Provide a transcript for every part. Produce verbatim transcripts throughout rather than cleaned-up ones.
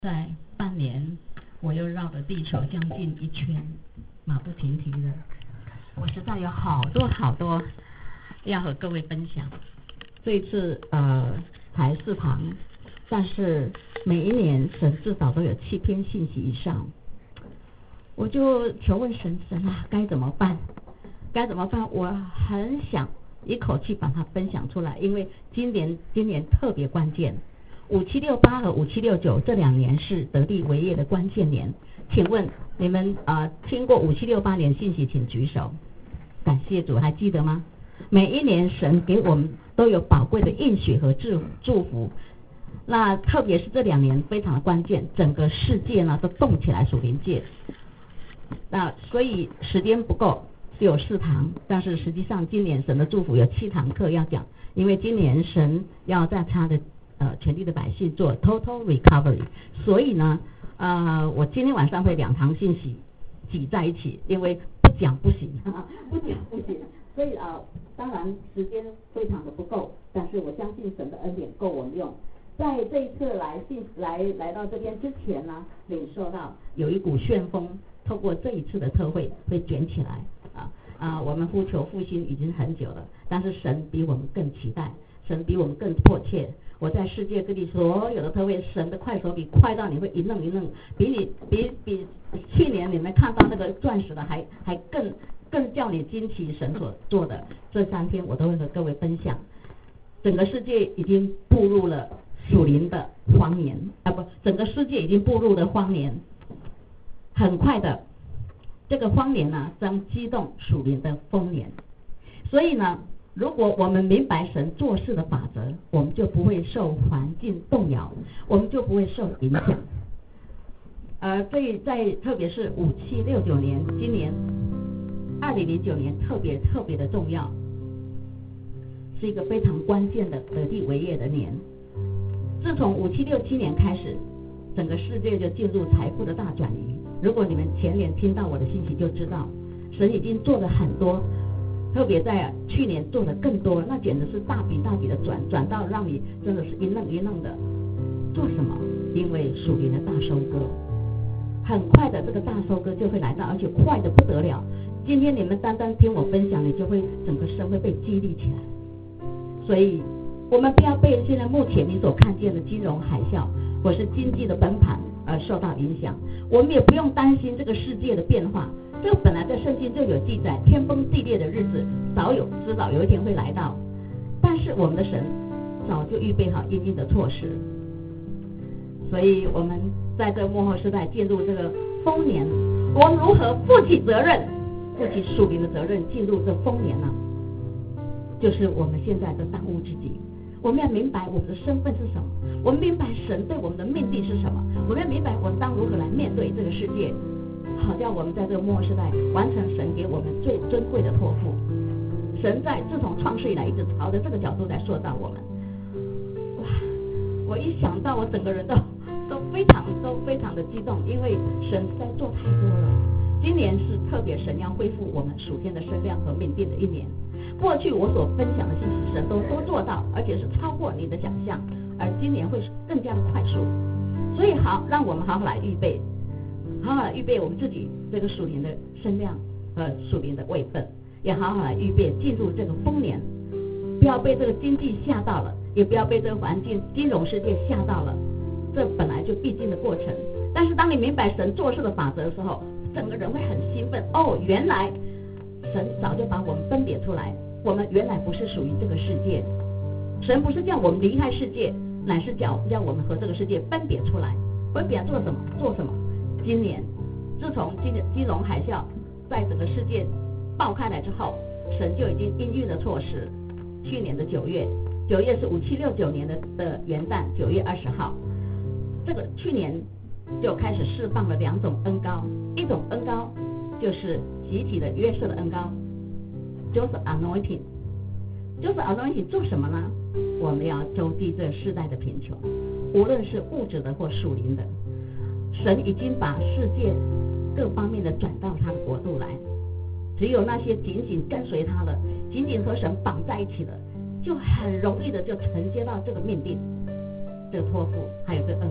在半年，我又绕了地球将近一圈，马不停蹄的。我实在有好多好多要和各位分享。这一次呃才四堂，但是每一年神至少都有七篇信息以上。我就求问神，神啊，该怎么办？该怎么办？我很想一口气把它分享出来，因为今年今年特别关键。五七六八和五七六九这两年是得地为业的关键年，请问你们呃听过五七六八年信息，请举手。感谢主，还记得吗？每一年神给我们都有宝贵的应许和祝祝福，那特别是这两年非常的关键，整个世界呢都动起来，属灵界。那所以时间不够，只有四堂，但是实际上今年神的祝福有七堂课要讲，因为今年神要在他的呃，全地的百姓做 total recovery， 所以呢，呃，我今天晚上会两堂信息挤在一起，因为不讲不行，呵呵不讲不行，所以啊、呃，当然时间非常的不够，但是我相信神的恩典够我们用。在这一次来信来来到这边之前呢，领受到有一股旋风，透过这一次的特会会卷起来啊啊，我们呼求复兴已经很久了，但是神比我们更期待，神比我们更迫切。我在世界各地所有的特会，神的快手比快到你会一愣一愣，比你比比去年你们看到那个钻石的还还更更叫你惊奇，神所做的这三天我都会和各位分享。整个世界已经步入了属灵的荒年啊，不，整个世界已经步入了荒年，很快的这个荒年呢将激动属灵的丰年，所以呢。如果我们明白神做事的法则，我们就不会受环境动摇，我们就不会受影响。而这在特别是五七六九年，今年二零零九年特别特别的重要，是一个非常关键的得地为业的年。自从五七六七年开始，整个世界就进入财富的大转移。如果你们前年听到我的信息，就知道神已经做了很多。特别在去年做的更多，那简直是大笔大笔的转转到让你真的是一愣一愣的。做什么？因为属灵的大收割，很快的这个大收割就会来到，而且快的不得了。今天你们单单听我分享，你就会整个身会被激励起来。所以我们不要被现在目前你所看见的金融海啸或是经济的崩盘而受到影响，我们也不用担心这个世界的变化。这个本来在圣经就有记载，天崩地裂的日子早有知道有一天会来到，但是我们的神早就预备好因应的措施，所以我们在这末后时代进入这个丰年，我们如何负起责任，负起属灵的责任，进入这丰年呢？就是我们现在的当务之急。我们要明白我们的身份是什么，我们明白神对我们的命定是什么，我们要明白我们当如何来面对这个世界。好叫我们在这个末世代完成神给我们最尊贵的托付。神在自从创世以来一直朝着这个角度在塑造我们。哇！我一想到我整个人都都非常都非常的激动，因为神实在做太多了。今年是特别神要恢复我们属天的身量和命定的一年。过去我所分享的信息，神都都做到，而且是超过你的想象，而今年会更加的快速。所以好，让我们好好来预备。好好来预备我们自己这个属灵的身量和属灵的位分，也好好来预备进入这个丰年，不要被这个经济吓到了，也不要被这个环境金融世界吓到了，这本来就必经的过程。但是当你明白神做事的法则的时候，整个人会很兴奋。哦，原来神早就把我们分别出来，我们原来不是属于这个世界，神不是叫我们离开世界，乃是叫叫我们和这个世界分别出来。分别做什么？做什么？今年，自从金金融海啸在整个世界爆开来之后，神就已经应运了措施。去年的九月，九月是五七六九年的的元旦，九月二十号，这个去年就开始释放了两种恩膏，一种恩膏就是集体的约瑟的恩膏 ，Joseph Anointing。Joseph Anointing 做什么呢？我们要周济这世代的贫穷，无论是物质的或属灵的。神已经把世界各方面的转到他的国度来，只有那些紧紧跟随他的，紧紧和神绑在一起的，就很容易的就承接到这个命定，这个托付，还有这个恩膏。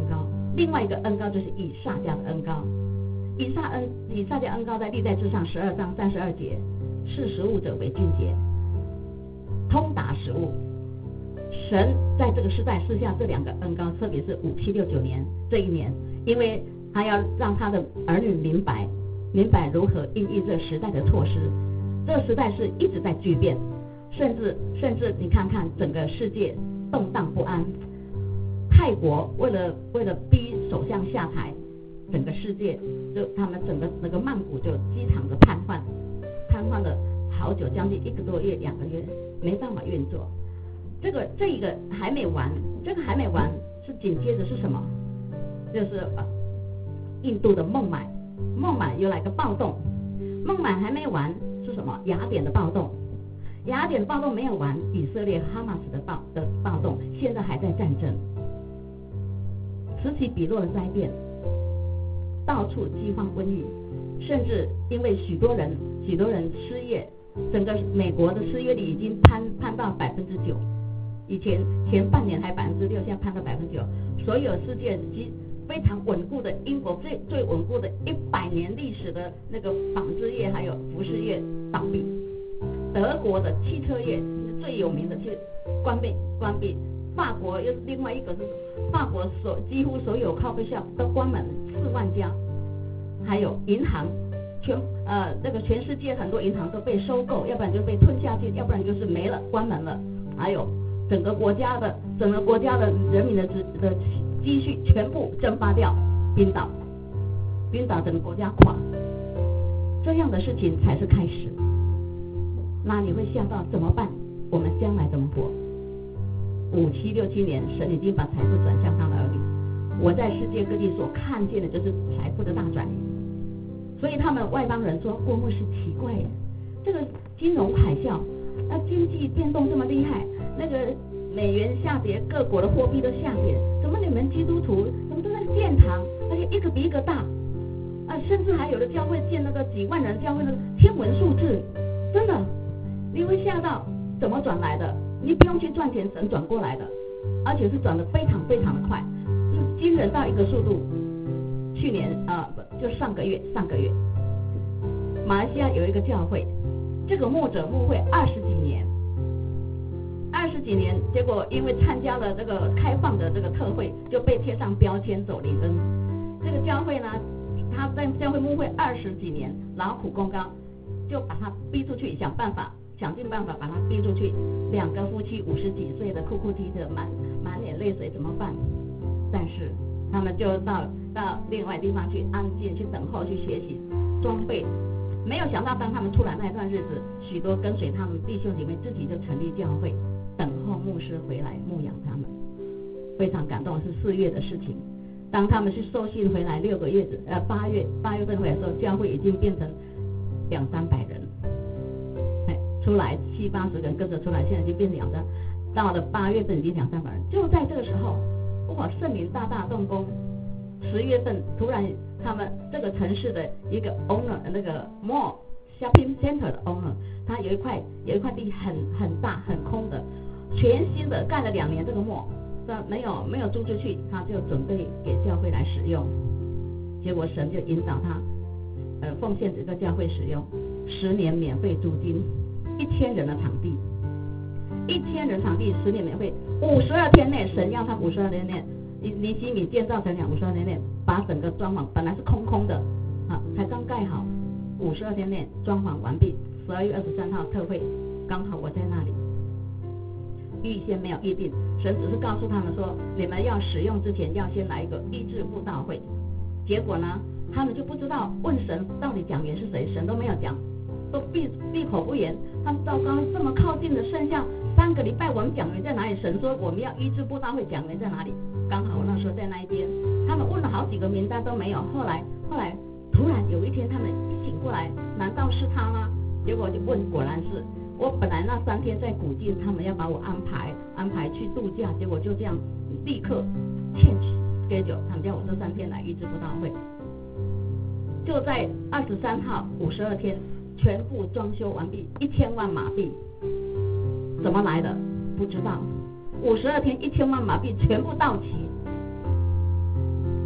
另外一个恩膏就是以萨迦的恩膏。以撒恩以萨迦恩膏在历代志上十二章三十二节，视食物者为俊洁，通达食物。神在这个时代赐下这两个恩膏，特别是五七六九年这一年，因为他要让他的儿女明白明白如何应对这时代的措施。这个时代是一直在巨变，甚至甚至你看看整个世界动荡不安。泰国为了为了逼首相下台，整个世界就他们整个那个曼谷就机场的瘫痪，瘫痪了好久，将近一个多月、两个月，没办法运作。这个这一个还没完，这个还没完，是紧接着是什么？就是呃，印度的孟买，孟买又来个暴动，孟买还没完，是什么？雅典的暴动，雅典暴动没有完，以色列哈马斯的暴的暴动，现在还在战争。此起彼落的灾变，到处饥荒瘟疫，甚至因为许多人许多人失业，整个美国的失业率已经攀攀到百分之九，以前前半年还百分之六，现在攀到百分之九。所有世界极非常稳固的英国最最稳固的一百年历史的那个纺织业还有服饰业倒闭，德国的汽车业最有名的去关闭关闭。法国又另外一个是法国所几乎所有 coffee shop 都关门四万家，还有银行全呃这个全世界很多银行都被收购，要不然就被吞下去，要不然就是没了关门了。还有整个国家的整个国家的人民的的积蓄全部蒸发掉，冰岛冰岛整个国家垮，这样的事情才是开始。那你会想到怎么办？我们将来怎么活？五七六七年，神已经把财富转向他的儿女。我在世界各地所看见的就是财富的大转移。所以他们外邦人说，郭牧师奇怪耶，这个金融海啸，那经济变动这么厉害，那个美元下跌，各国的货币都下跌，怎么你们基督徒怎么都在建堂，而且一个比一个大啊，甚至还有的教会建那个几万人教会，那个天文数字，真的你会吓到，怎么转来的？你不用去赚钱，神转过来的，而且是转得非常非常的快，是惊人到一个速度。去年啊，不、呃、就上个月上个月，马来西亚有一个教会，这个牧者牧会二十几年，二十几年，结果因为参加了这个开放的这个特会，就被贴上标签走灵恩。这个教会呢，他在教会牧会二十几年，劳苦功高，就把他逼出去，想办法。想尽办法把他逼出去，两个夫妻五十几岁的哭哭啼啼的，满满脸泪水，怎么办？但是他们就到到另外地方去安静，去等候，去学习装备。没有想到，当他们出来那段日子，许多跟随他们弟兄姐妹自己就成立教会，等候牧师回来牧养他们。非常感动，是四月的事情。当他们去受训回来六个月子，呃八月八月份回来的时候，教会已经变成两三百人。出来七八十人跟着出来，现在就变两张，到了八月份已经两三百人。就在这个时候，哇，圣灵大大动工。十月份突然，他们这个城市的一个 owner， 那个 mall shopping center 的 owner， 他有一块有一块地很很大很空的，全新的盖了两年这个 mall， 没有没有租出去，他就准备给教会来使用。结果神就引导他，呃，奉献这个教会使用，十年免费租金。一千人的场地，一千人场地，十年免费，五十二天内，神让他五十二天内，尼希米建造成两五十二天内，把整个装潢本来是空空的，啊，才刚盖好，五十二天内装潢完毕。十二月二十三号特会，刚好我在那里，预先没有预定，神只是告诉他们说，你们要使用之前要先来一个医治布道会。结果呢，他们就不知道问神到底讲员是谁，神都没有讲。都闭闭口不言，他们糟糕，这么靠近的剩下三个礼拜，我们讲员在哪里？神说我们要医治布道会，讲员在哪里？刚好我那时候在那一边，他们问了好几个名单都没有。后来后来突然有一天，他们一醒过来，难道是他吗？结果就问，果然是我。本来那三天在古晋，他们要把我安排安排去度假，结果就这样立刻 change schedule， 他们叫我这三天来医治布道会。就在二十三号五十二天。全部装修完毕，一千万马币，怎么来的？不知道。五十二天一千万马币全部到齐，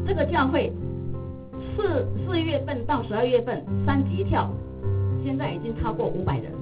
这个教会四四月份到十二月份三级跳，现在已经超过五百人。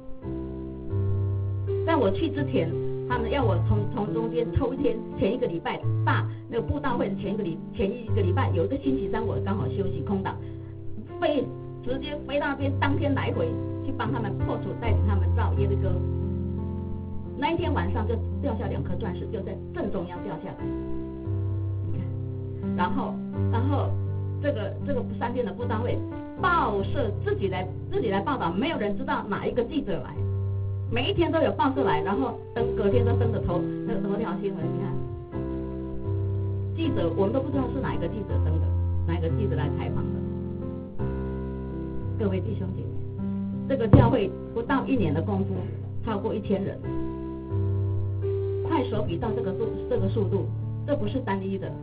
在我去之前，他们要我从从中间抽一天，前一个礼拜大那个布道会的前一个礼前一个礼拜有一个星期三，我刚好休息空档，飞直接飞到那边，当天来回去帮他们破除，带领他们造耶的歌。那一天晚上就掉下两颗钻石，就在正中央掉下来。你看，然后然后这个这个三天的布道会，报社自己来自己来报道，没有人知道哪一个记者来。每一天都有报社来，然后登隔天都登着头那个头条新闻。你看，记者我们都不知道是哪一个记者登的，哪一个记者来采访的。各位弟兄姐妹，这个教会不到一年的功夫，超过一千人，快手比到这个速这个速度，这不是单一的。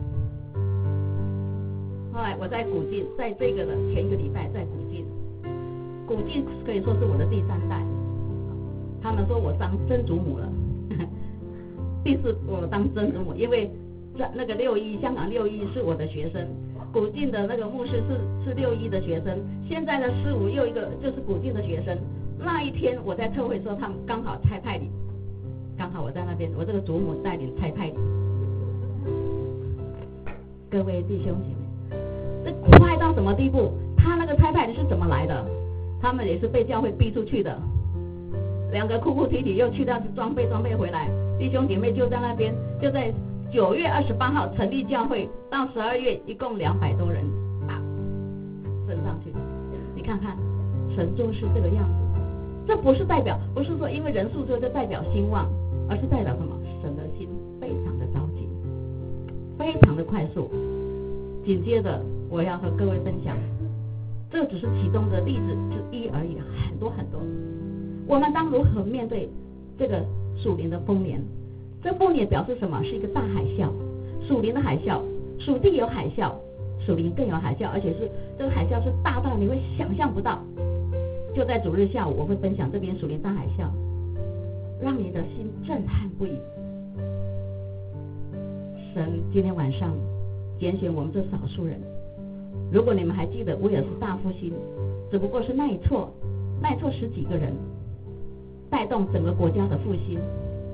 后来我在古晋，在这个的前一个礼拜在古晋，古晋可以说是我的第三代。他们说我当曾祖母了，第四我当曾祖母，因为在那个六一香港六一是我的学生，古晋的那个牧师是是六一的学生，现在的师母又一个就是古晋的学生。那一天我在特会的时候，他们刚好拆派礼，刚好我在那边，我这个祖母带领拆派礼。各位弟兄姐妹，这快到什么地步？他那个拆派礼是怎么来的？他们也是被教会逼出去的。两个哭哭啼啼又去到装备装备回来，弟兄姐妹就在那边，就在九月二十八号成立教会，到十二月一共两百多人啊，升上去。你看看，神就是这个样子。这不是代表，不是说因为人数多就代表兴旺，而是代表什么？神的心非常的着急，非常的快速。紧接着我要和各位分享，这只是其中的例子之一而已，很多很多。我们当如何面对这个属灵的丰年？这丰年表示什么？是一个大海啸，属灵的海啸，属地有海啸，属灵更有海啸，而且是这个海啸是大到你会想象不到。就在主日下午，我会分享这边属灵大海啸，让你的心震撼不已。神今天晚上拣选我们这少数人，如果你们还记得威尔斯大复兴，只不过是那一错，那一错十几个人。带动整个国家的复兴，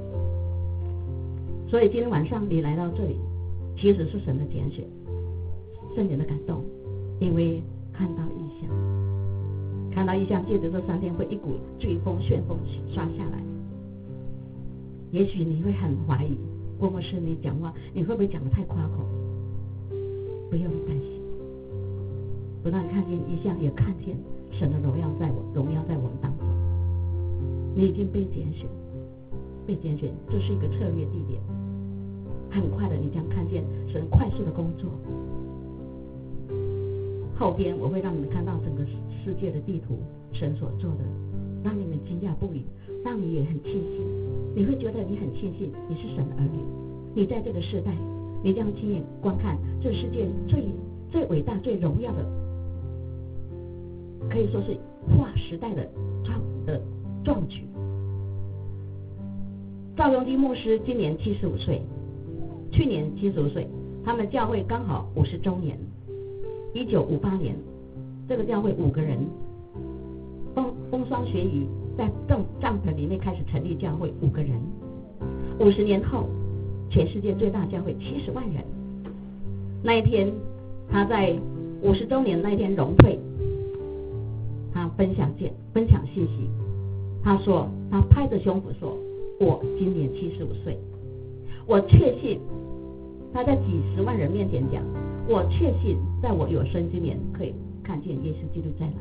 所以今天晚上你来到这里，其实是神的拣选，圣灵的感动，因为看到异象，看到异象，借着这三天会一股飓风、旋风刷下来。也许你会很怀疑，郭牧师你讲话，你会不会讲得太夸口？不用担心，不但看见异象，也看见神的荣耀在我，荣耀在我们当中。你已经被拣选，被拣选，这是一个策略地点。很快的，你将看见神快速的工作。后边我会让你们看到整个世界的地图，神所做的，让你们惊讶不已，让你也很庆幸。你会觉得你很庆幸，你是神的儿女。你在这个时代，你将亲眼观看这世界最最伟大、最荣耀的，可以说是划时代的壮的壮举。赵荣基牧师今年七十五岁，去年七十五岁，他们教会刚好五十周年。一九五八年，这个教会五个人风风霜雪雨，在帐帐篷里面开始成立教会，五个人。五十年后，全世界最大教会七十万人。那一天，他在五十周年那一天荣退，他分享见分享信息，他说，他拍着胸脯说。我今年七十五岁，我确信他在几十万人面前讲，我确信在我有生之年可以看见耶稣基督再来。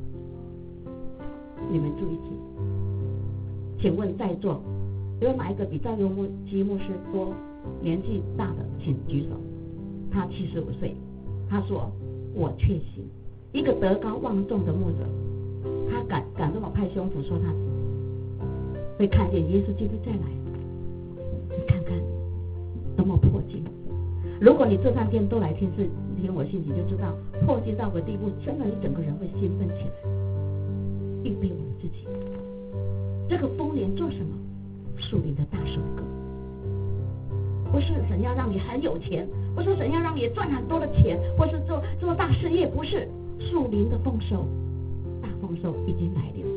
你们注意听，请问在座有哪一个比赵永基牧师多年纪大的，请举手。他七十五岁，他说我确信，一个德高望重的牧者，他敢敢这么拍胸脯说他会看见耶稣基督再来。你看看多么迫近。如果你这三天都来听是听我信息，就知道迫近到个地步，真的你整个人会兴奋起来。预备我们自己，这个丰年做什么？属灵的大收割。不是神要让你很有钱， 不是神要让你赚很多的钱，或是做做大事业，不是。属灵的丰收，大丰收已经来临。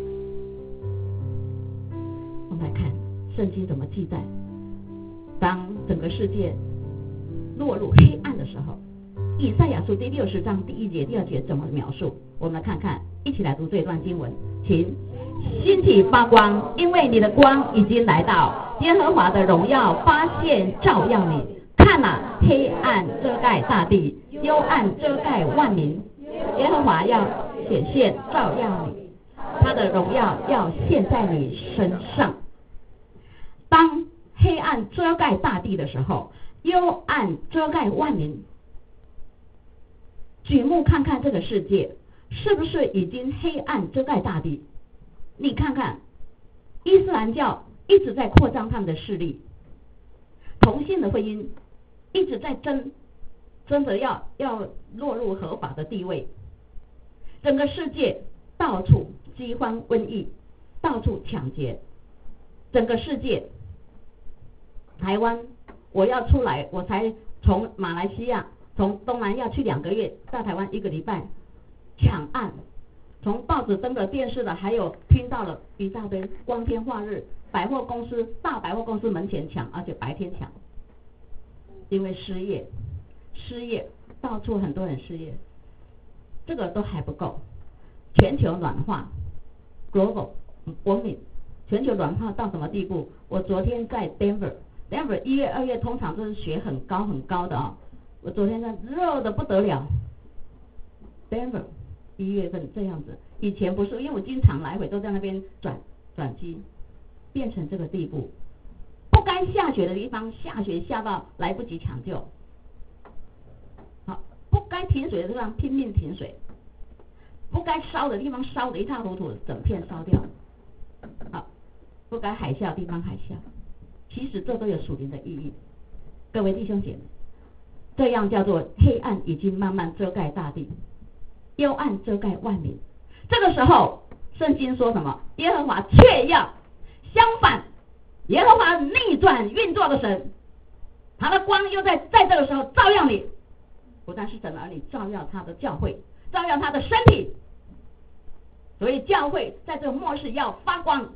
我们来看圣经怎么记载，当整个世界落入黑暗的时候，以赛亚书第六十章第一节、第二节怎么描述？我们来看看，一起来读这段经文，请。星体发光，因为你的光已经来到，耶和华的荣耀发现照耀你。看啊，黑暗遮盖大地，幽暗遮盖万民，耶和华要显现照耀你，他的荣耀要现在你身上。当黑暗遮盖大地的时候，幽暗遮盖万民。举目看看这个世界，是不是已经黑暗遮盖大地？你看看，伊斯兰教一直在扩张他们的势力，同性的婚姻一直在争，争着要要落入合法的地位。整个世界到处饥荒瘟疫，到处抢劫。整个世界，台湾我要出来，我才从马来西亚、从东南亚去两个月，到台湾一个礼拜，抢案。从报纸登的、电视的，还有听到了一大堆光天化日，百货公司、大百货公司门前抢，而且白天抢，因为失业，失业到处很多人失业，这个都还不够。全球暖化 ，global 文明，全球暖化到什么地步？我昨天在 Denver，Denver 一月、二月通常都是雪很高很高的啊、哦，我昨天在热的不得了 ，Denver。一月份这样子，以前不是，因为我经常来回都在那边转转机，变成这个地步。不该下雪的地方下雪下到来不及抢救，好，不该停水的地方拼命停水，不该烧的地方烧得一塌糊涂，整片烧掉，好，不该海啸的地方海啸。其实这都有属灵的意义，各位弟兄姐妹，这样叫做黑暗已经慢慢遮盖大地。幽暗遮盖万民，这个时候圣经说什么？耶和华却要相反，耶和华逆转运作的神，他的光又在在这个时候照耀你，不但是神儿女，照耀他的教会，照耀他的身体。所以教会在这个末世要发光。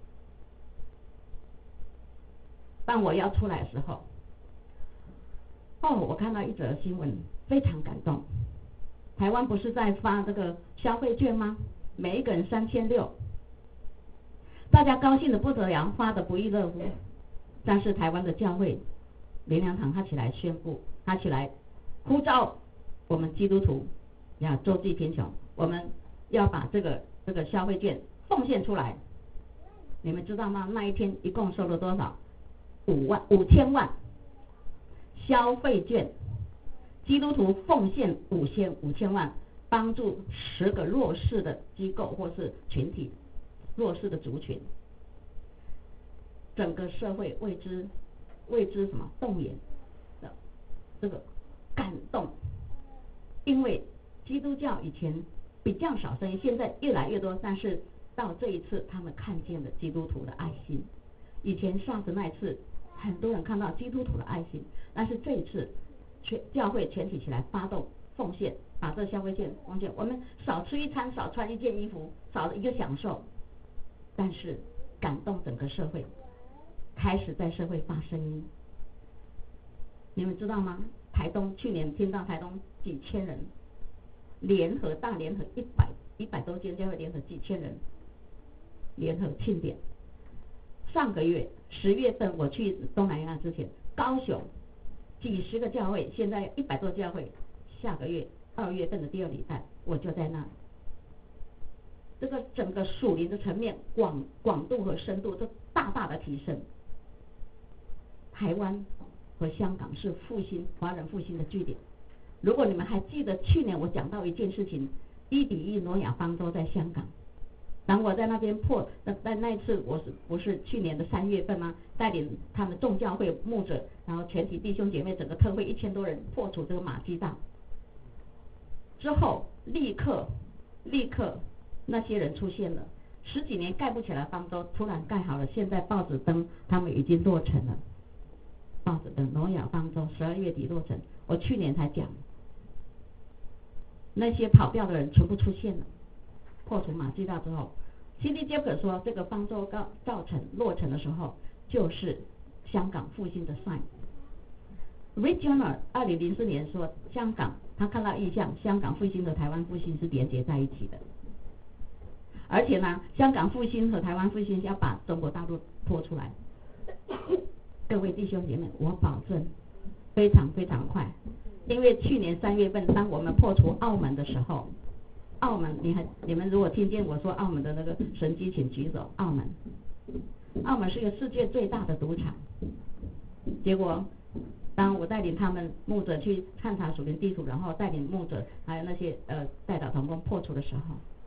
当我要出来的时候，哦，我看到一则新闻，非常感动。台湾不是在发这个消费券吗？每一个人三千六，大家高兴的不得了，发的不亦乐乎。但是台湾的教会灵粮堂他起来宣布，他起来呼召我们基督徒要周济贫穷，我们要把这个这个消费券奉献出来。你们知道吗？那一天一共收了多少？五万五千万消费券。基督徒奉献五千五千万，帮助十个弱势的机构或是群体，弱势的族群，整个社会为之为之什么动员的这个感动，因为基督教以前比较少声音，现在越来越多，但是到这一次他们看见了基督徒的爱心。以前上次那一次很多人看到基督徒的爱心，但是这一次全教会全体起来发动奉献，把这消费券奉献。我们少吃一餐，少穿一件衣服，少了一个享受，但是感动整个社会，开始在社会发声音。你们知道吗？台东去年听到台东几千人联合大联合一百一百多间教会联合几千人联合庆典。上个月十月份我去东南亚之前，高雄几十个教会，现在一百多教会，下个月二月份的第二礼拜我就在那。这个整个属灵的层面广广度和深度都大大的提升。台湾和香港是复兴华人复兴的据点。如果你们还记得去年我讲到一件事情，一比一挪亚方舟在香港，当我在那边破那那那一次我是不是去年的三月份吗？带领他们众教会牧者，然后全体弟兄姐妹，整个特会一千多人破除这个马基大之后，立刻立刻那些人出现了。十几年盖不起来方舟，突然盖好了，现在报纸登他们已经落成了。报纸登挪亚方舟十二月底落成， 我去年才讲，那些跑掉的人全部出现了，破除马基大之后 ，C D 杰克说这个方舟告造成落成的时候，就是香港复兴的 sign。Regional 二零零四年说香港他看到异象，香港复兴和台湾复兴是连接在一起的，而且呢，香港复兴和台湾复兴要把中国大陆拖出来。各位弟兄姐妹，我保证非常非常快，因为去年三月份当我们破除澳门的时候，澳门你还你们如果听见我说澳门的那个神迹，请举手。澳门，澳门是一个世界最大的赌场，结果当我带领他们牧者去探查属灵地图，然后带领牧者还有那些呃代祷同工破除的时候，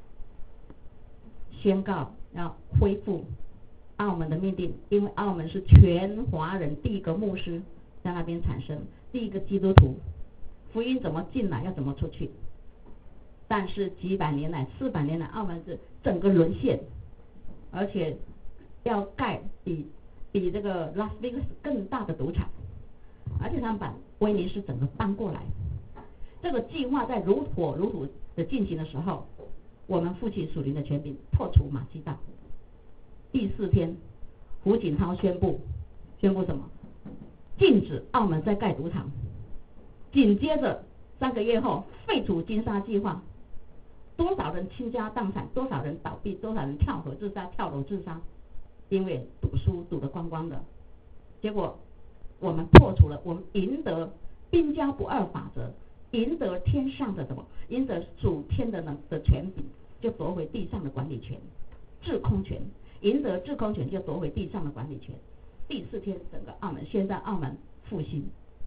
宣告要恢复澳门的命定，因为澳门是全华人第一个牧师在那边产生，第一个基督徒，福音怎么进来要怎么出去。但是几百年来四百年来澳门是整个沦陷，而且要盖比比这个拉斯维加斯更大的赌场，而且他们把威尼斯整个搬过来。这个计划在如火如荼的进行的时候，我们负起属灵的权柄，破除马基大。第四天，胡锦涛宣布，宣布什么？禁止澳门再盖赌场。紧接着三个月后，废除金沙计划。多少人倾家荡产，多少人倒闭，多少人跳河自杀、跳楼自杀，因为赌书赌得光光的。结果我们破除了，我们赢得兵家不二法则，赢得天上的什么？赢得属天的呢的权柄，就夺回地上的管理权、制空权。赢得制空权就夺回地上的管理权。第四天，整个澳门现在澳门复兴，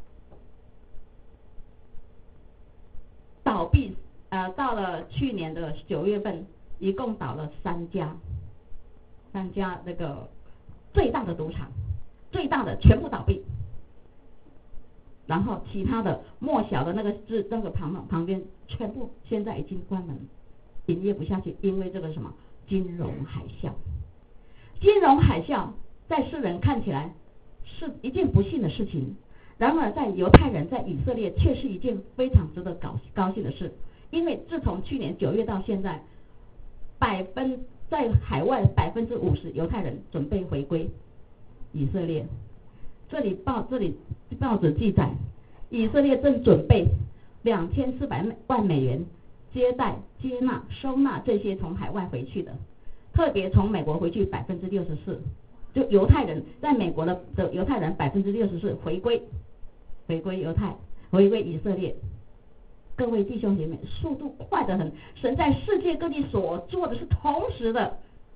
倒闭呃，到了去年的九月份，一共倒了三家，三家那个最大的赌场，最大的全部倒闭，然后其他的末小的那个是那个旁旁边全部现在已经关门，营业不下去，因为这个什么金融海啸。金融海啸在世人看起来是一件不幸的事情，然而在犹太人在以色列却是一件非常值得高高兴的事，因为自从去年九月到现在，百分在海外百分之五十犹太人准备回归以色列。这里报这里报纸记载，以色列正准备两千四百万美元接待、接纳、收纳这些从海外回去的。特别从美国回去百分之六十四，就犹太人在美国的的犹太人百分之六十四回归，回归犹太，回归以色列。各位弟兄姐妹，速度快得很，神在世界各地所做的是同时的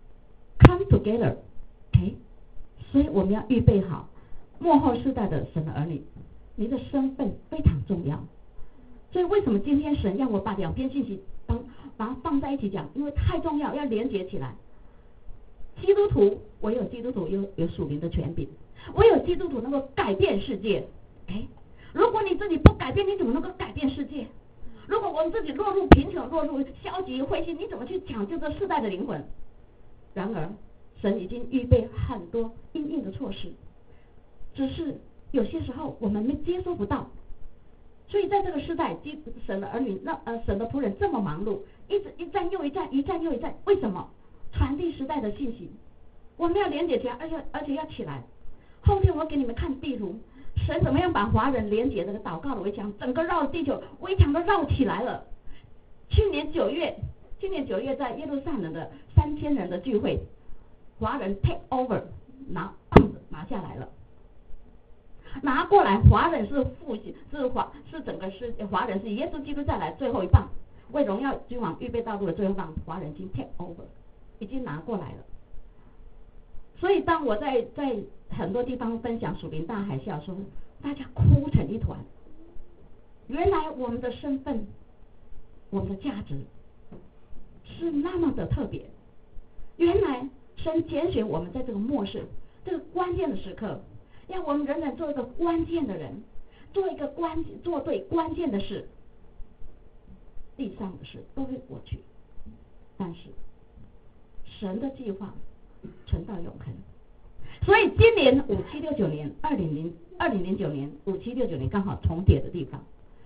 come together， OK， 所以我们要预备好末后世代的神的儿女，你的身份非常重要。所以为什么今天神要我把两篇信息当把它放在一起讲？因为太重要，要连结起来。基督徒，我有基督徒有有属灵的权柄，我有基督徒能够改变世界。哎，如果你自己不改变，你怎么能够改变世界？如果我们自己落入贫穷、落入消极、灰心，你怎么去抢救这世代的灵魂？然而，神已经预备很多因应的措施，只是有些时候我们没接收不到。所以在这个时代，神的儿女，那呃神的仆人这么忙碌，一直一站又一站，一站又一站，为什么？传递时代的信息，我们要连接起来，而且而且要起来。后天我给你们看地图，神怎么样把华人连接这个祷告的围墙，整个绕地球围墙都绕起来了。去年九月，去年九月在耶路撒冷的三千人的聚会，华人 take over， 拿棒子拿下来了。拿过来，华人是复兴，是华是整个是华人是耶稣基督再来最后一棒，为荣耀君王预备道路的最后一棒，华人已经 take over， 已经拿过来了。所以当我在在很多地方分享属灵大海啸，说大家哭成一团。原来我们的身份，我们的价值是那么的特别。原来神拣选我们在这个末世这个关键的时刻，让我们人人做一个关键的人，做一个关做对关键的事。地上的事都会过去，但是神的计划存到永恒， 所以今年五七六九年，二零零二零零九年五七六九年刚好重叠的地方。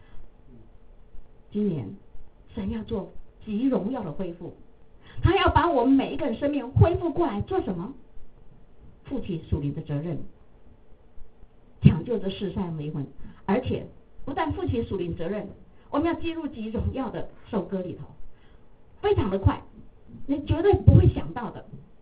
今年神要做极荣耀的恢复，他要把我们每一个人生命恢复过来，做什么？负起属灵的责任，抢救这世上灵魂，而且不但负起属灵责任，我们要进入极荣耀的首歌里头，非常的快，你绝对不会想到的。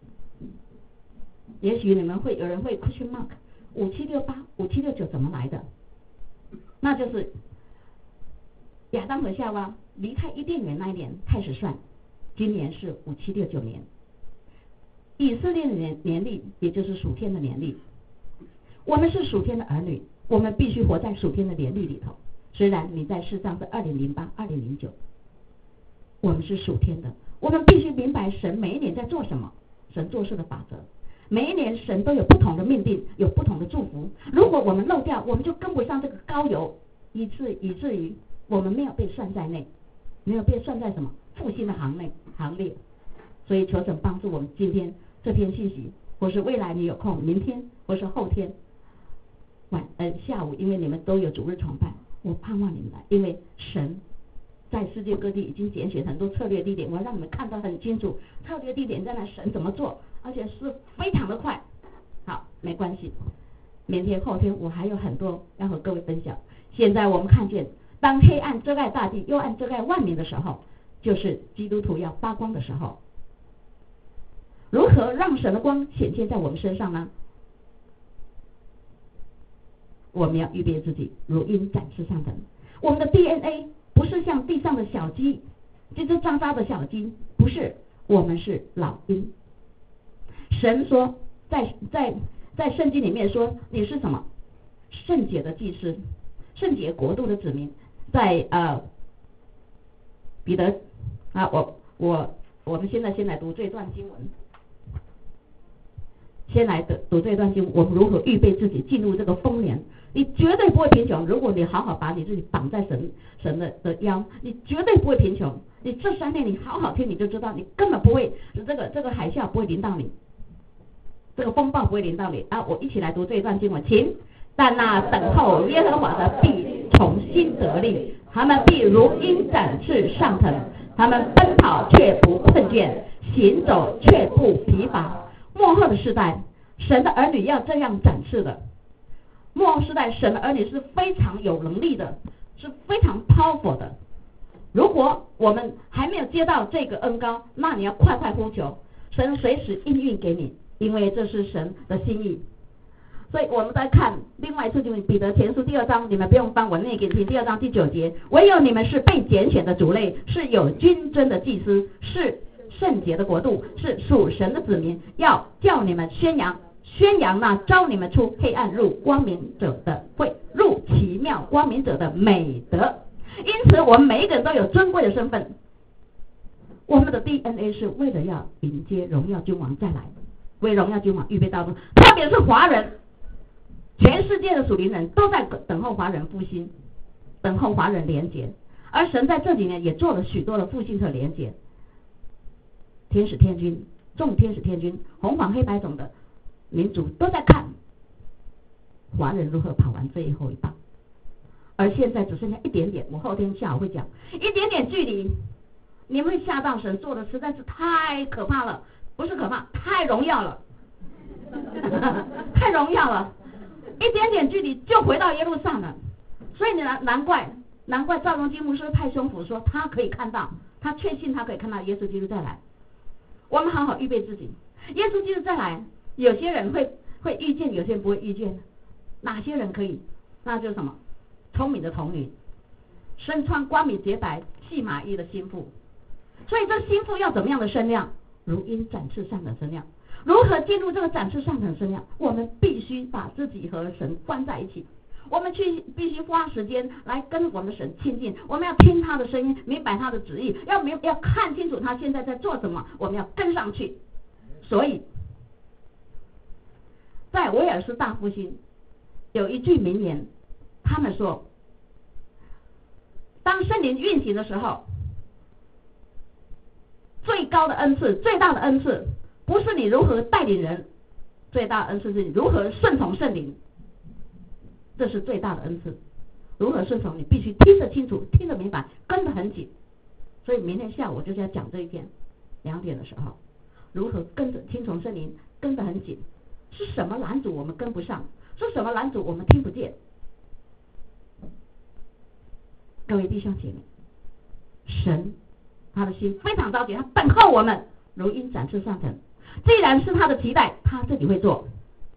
也许你们会有人会 question mark 五七六八五七六九怎么来的？那就是亚当和夏娃离开伊甸园那一年开始算，今年是五七六九年，以色列的年年历也就是属天的年历。我们是属天的儿女，我们必须活在属天的年历里头。虽然你在世上是二零零八二零零九，我们是属天的，我们必须明白神每一年在做什么，神做事的法则。每一年神都有不同的命定，有不同的祝福。如果我们漏掉，我们就跟不上这个高油，以致以至于我们没有被算在内，没有被算在什么复兴的行内行列。所以求神帮助我们，今天这篇信息，或是未来你有空，明天或是后天晚呃下午，因为你们都有主日崇拜，我盼望你们来，因为神在世界各地已经拣选很多策略地点，我要让你们看得很清楚，策略地点在那，神怎么做，而且是非常的快。好，没关系，明天后天我还有很多要和各位分享。现在我们看见，当黑暗遮盖大地，幽暗遮盖万民的时候，就是基督徒要发光的时候。如何让神的光显现在我们身上呢？我们要预备自己，如鹰展翅上腾。我们的 D N A 不是像地上的小鸡，这只渣渣的小鸡，不是，我们是老鹰。神说，在在在圣经里面说，你是什么？圣洁的祭司，圣洁国度的子民。在呃彼得啊，我我我们现在先来读这段经文。先来读这段经文，我们如何预备自己进入这个丰年？你绝对不会贫穷，如果你好好把你自己绑在神神的的腰，你绝对不会贫穷。你这三年你好好听，你就知道，你根本不会这个这个海啸不会临到你，这个风暴不会临到你啊！我一起来读这一段经文，请。但那等候耶和华的必重新得力，他们必如鹰展翅上腾，他们奔跑却不困倦，行走却不疲乏。末后的时代，神的儿女要这样展示的。末后时代，神的儿女是非常有能力的，是非常 powerful 的。如果我们还没有接到这个恩膏，那你要快快呼求，神随时应运给你，因为这是神的心意。所以我们再看另外一处经文，彼得前书第二章，你们不用帮我念给你听，第二章第九节，唯有你们是被拣选的族类，是有君尊的祭司，是圣洁的国度，是属神的子民，要叫你们宣扬宣扬那招你们出黑暗入光明者的会入奇妙光明者的美德。因此我们每一个人都有尊贵的身份，我们的 D N A 是为了要迎接荣耀君王再来，为荣耀君王预备道路。特别是华人，全世界的属灵人都在等候华人复兴，等候华人连结，而神在这几年也做了许多的复兴和连结。天使天军，众天使天军，红黄黑白种的民族都在看华人如何跑完最后一棒，而现在只剩下一点点，我后天下午会讲一点点距离，你们会吓到，神做的实在是太可怕了，不是可怕，太荣耀了太荣耀了，一点点距离就回到耶路撒冷。所以你难难怪难怪赵荣基牧师拍胸脯说他可以看到，他确信他可以看到耶稣基督再来。我们好好预备自己，耶稣基督再来，有些人会会遇见，有些人不会遇见。哪些人可以？那就是什么？聪明的童女，身穿光明洁白细麻衣的心腹。所以这心腹要怎么样的身量？如鹰展翅上腾身量。如何进入这个展翅上腾身量？我们必须把自己和神关在一起，我们去必须花时间来跟我们的神亲近，我们要听他的声音，明白他的旨意，要明要看清楚他现在在做什么，我们要跟上去。所以在威尔斯大复兴有一句名言，他们说当圣灵运行的时候，最高的恩赐，最大的恩赐不是你如何带领人最大的恩赐是如何顺从圣灵，这是最大的恩赐。如何顺从，你必须听得清楚，听得明白，跟得很紧。所以明天下午我就是要讲这一篇，两点的时候，如何跟着听从圣灵，跟得很紧。是什么拦阻我们跟不上？是什么拦阻我们听不见？各位弟兄姐妹，神他的心非常着急，他等候我们如鹰展翅上腾。既然是他的期待，他自己会做，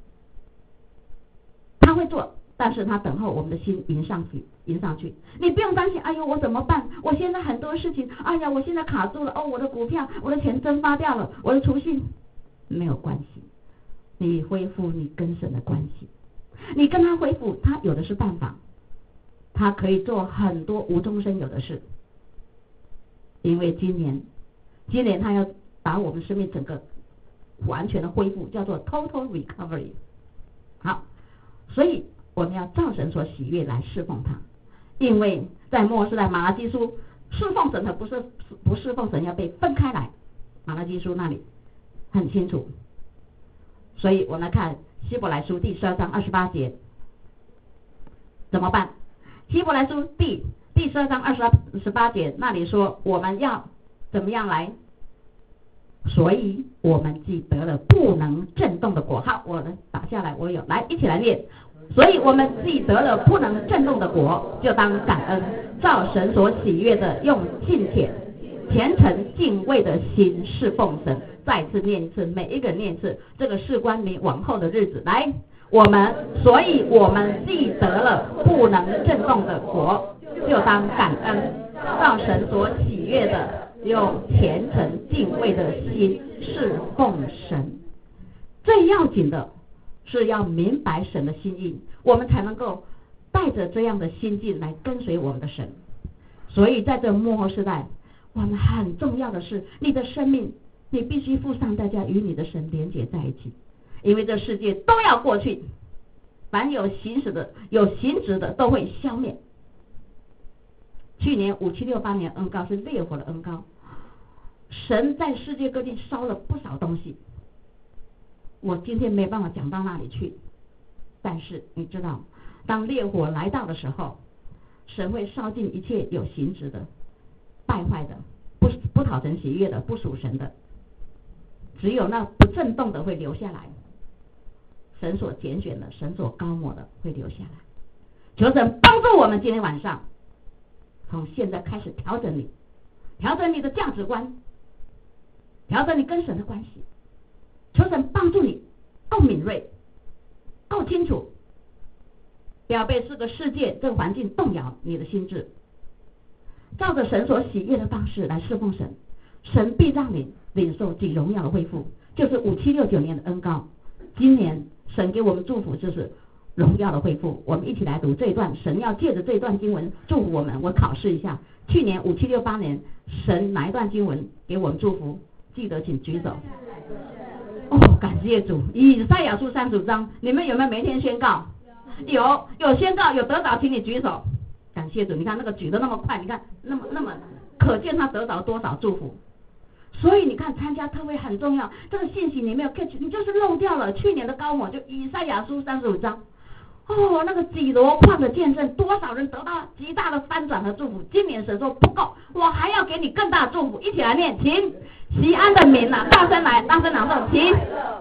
他会做，但是他等候我们的心迎上去，迎上去。你不用担心，哎呦我怎么办？我现在很多事情，哎呀我现在卡住了，哦我的股票，我的钱蒸发掉了，我的储蓄，没有关系，你恢复你跟神的关系，你跟他恢复，他有的是办法，他可以做很多无中生有的事。因为今年，今年他要把我们生命整个完全的恢复，叫做 total recovery。好，所以我们要照神所喜悦来侍奉他，因为在末世代马拉基书，侍奉神和不是不侍奉神要被分开来，马拉基书那里很清楚。所以我们来看希伯来书第十二章二十八节，怎么办？希伯来书第第十二章二十八节那里说，我们要怎么样来？所以我们既得了不能震动的国。好，我打下来，我有，来一起来念。所以我们既得了不能震动的国，就当感恩，照神所喜悦的，用敬虔、虔诚、敬畏的心侍奉神。再次念一次，每一个人念一次，这个事关你往后的日子。来，我们，所以我们既得了不能震动的国，就当感恩，照神所喜悦的，用虔诚敬畏的心侍奉神。最要紧的是要明白神的心意，我们才能够带着这样的心境来跟随我们的神。所以在这末后时代，我们很重要的是，你的生命你必须付上代价与你的神连结在一起，因为这世界都要过去，凡有行使的有行止的都会消灭。去年五七六八年恩膏是烈火的恩膏，神在世界各地烧了不少东西，我今天没办法讲到那里去。但是你知道，当烈火来到的时候，神会烧尽一切有形质的、败坏的、不不讨神喜悦的、不属神的，只有那不震动的会留下来。神所拣选的、神所膏抹的会留下来。求神帮助我们今天晚上从现在开始调整你，调整你的价值观，调整你跟神的关系。求神帮助你够敏锐，够清楚，不要被这个世界这个环境动摇你的心智。照着神所喜悦的方式来侍奉神，神必让你领受极荣耀的恢复，就是五七六九年的恩膏。今年神给我们祝福就是荣耀的恢复。我们一起来读这一段，神要借着这一段经文祝福我们。我考试一下，去年五七六八年神哪一段经文给我们祝福？记得请举手。哦，感谢主！以赛亚书三十五章，你们有没有每天宣告？有，有宣告，有得着，请你举手。感谢主！你看那个举得那么快，你看那么那么，可见他得着多少祝福。所以你看参加特会很重要，这个信息你没有 catch， 你就是漏掉了。去年的高我就以赛亚书三十五章，哦，那个几箩筐的见证，多少人得到极大的翻转和祝福。今年神说不够，我还要给你更大的祝福。一起来念，请西安的民啊，大声来，大声朗诵，请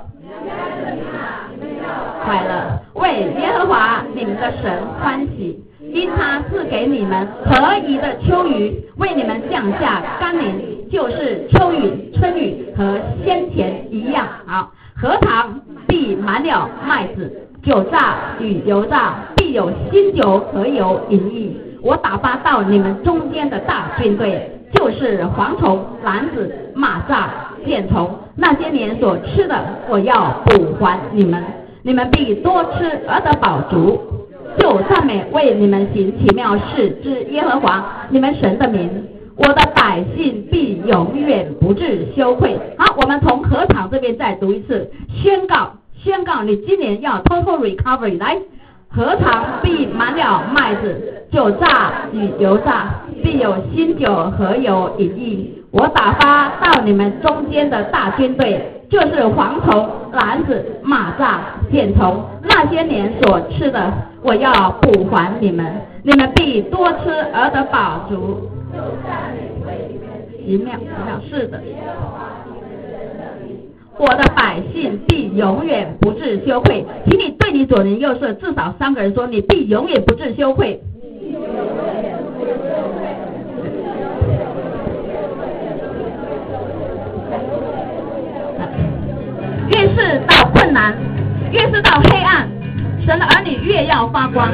快乐，为耶和华你们的神欢喜，因他赐给你们合宜的秋雨，为你们降下甘霖，就是秋雨、春雨和先前一样。好，禾场必满了麦子，酒榨与油榨必有新酒和油盈溢。我打发到你们中间的大军队，就是蝗虫、蓝子、蚂蚱、箭虫，那些年所吃的，我要补还你们，你们必多吃而得饱足。就赞美为你们行奇妙事之耶和华你们神的名，我的百姓必永远不致羞愧。好，我们从禾场这边再读一次，宣告宣告你今年要 total recovery。来，禾场必满了麦子，酒榨与油榨必必有新酒和有饮意。我打发到你们中间的大军队，就是蝗虫、篮子、蚂蚱、茧虫，那些年所吃的，我要补还你们，你们必多吃而得饱足。奇妙，奇妙，是的。我的百姓必永远不致羞愧，请你对你左邻右舍至少三个人说，你必永远不致羞愧。越是到困难，越是到黑暗，神的儿女越要发光。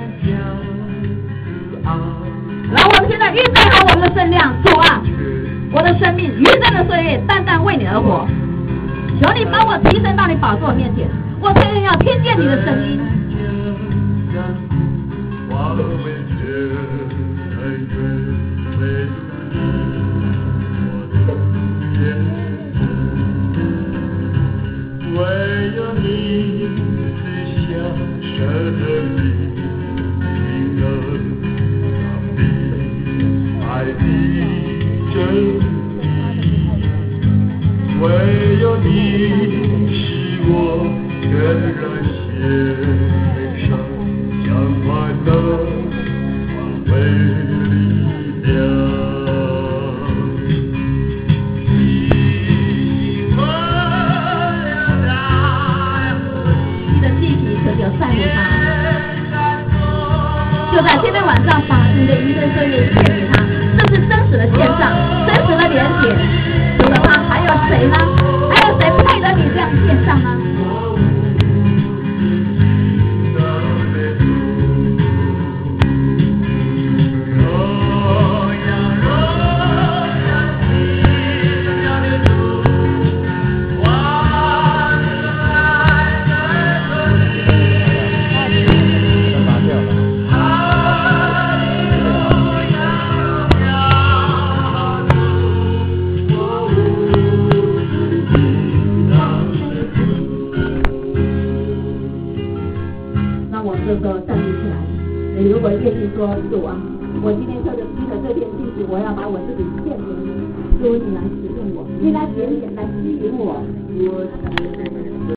然后我们现在预备好我们的身量，主啊，我的生命余生的岁月单单为你而活，求你把我提升到你宝座面前，我天天要听见你的声音。 唯有你赐下生命，平安的爱的真理，唯有你使我更热血燃烧，将快乐化为力量。 就在乎他，就在今天晚上把你的余生岁月献给他，这是真实的献上，真实的连结。除了他还有谁呢？还有谁配得你这样献上呢？如果愿意说，主啊，我今天特别听了这篇信息，我要把我自己献给你，主你来使用我，你来点点来吸引我。